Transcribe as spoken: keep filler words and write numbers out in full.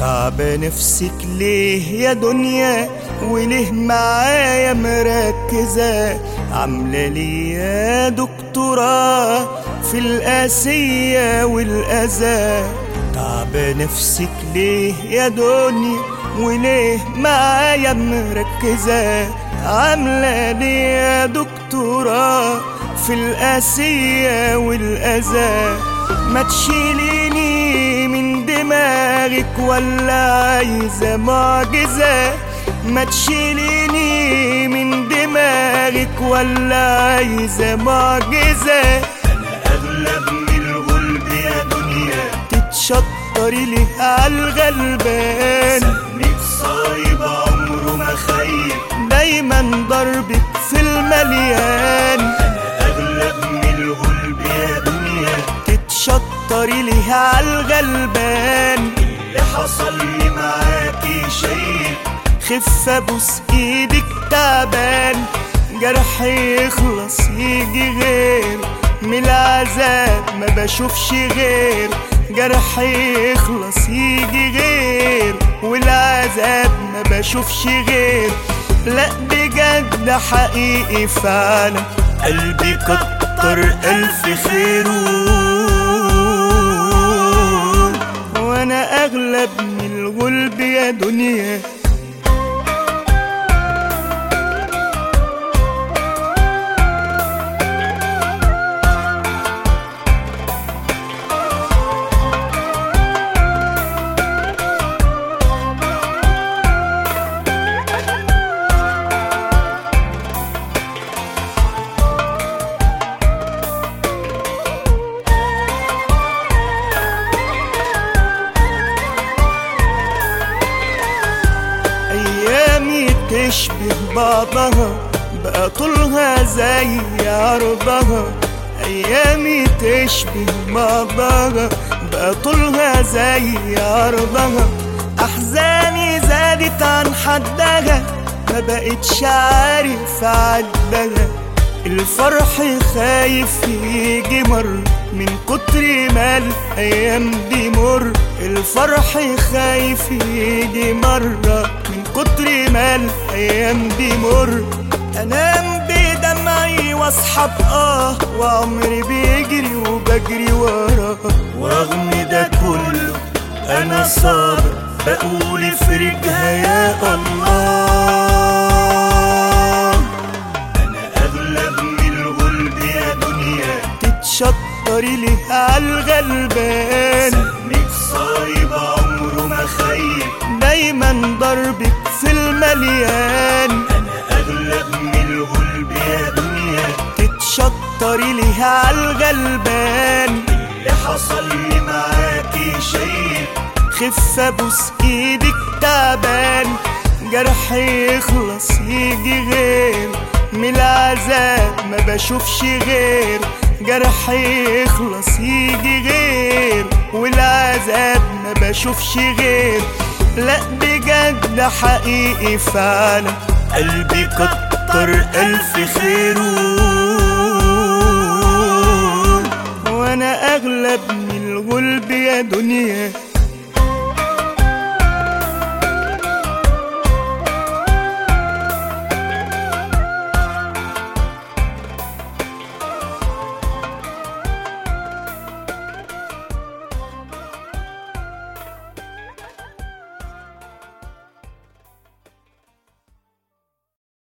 تعب نفسك ليه يا دنيا وليه معايا مركزة؟ عاملة لي يا دكتوراه في القاسية والأذى. تعب نفسك ليه يا دنيا وليه معايا مركزة؟ عاملة لي يا دكتوراه في القاسية والأذى. ما تشيليني من دماغك ولا عايزة معجزة؟ ما تشيليني من دماغك ولا عايزة معجزة؟ أنا أغلى من الغلب يا دنيا، تتشطري ليه عالغلبان؟ سهمك صايب عمره ما خيب، دايما ضربك في المليان. أنا أغلى من الغلب يا دنيا، تتشطري ليه عالغلبان؟ اللي حصل لي معاكي شيء، خف ابوس ايدك تعبان. جرح يخلص يجي غير من العذاب ما بشوفش غير. جرح يخلص يجي غير والعذاب ما بشوفش غير. لا بجد حقيقي فعلا قلبي كتر الف خيره، وانا اغلب من الغلب يا دنيا. أيامي تشبه بعضها بقى طولها زي عرضها. أيامي تشبه بعضها بقى طولها زي عرضها. أحزاني زادت عن حدها ما بقتش عارف أعدها. الفرح خايف يجي مر من كتر ما الأيام دي مر. الفرح خايف يجي مرة من كتر ما الأيام دي مر. أنام بدمعي واصحى بآه وعمري بيجري وبجري وراه. ورغم ده كله أنا صابر بقول افرجها يا الله. أنا أغلى من الغلب يا دنيا، تتشطري ليه عالغلبان؟ سهمك صايب عمره ما خيب، دايما ضربك في المليان. أنا أغلى من الغلب يا دنيا، تتشطري ليه عالغلبان؟ اللي حصل لي معاكي شيء، خف ابوس ايدك تعبان. جرح يخلص يجي غير من العذاب ما بشوفش غير. جرح يخلص يجي غير والعذاب ما بشوفش غير. لا بجد حقيقي فعلا قلبي كتر الف خيره، وانا اغلب من الغلب يا دنيا.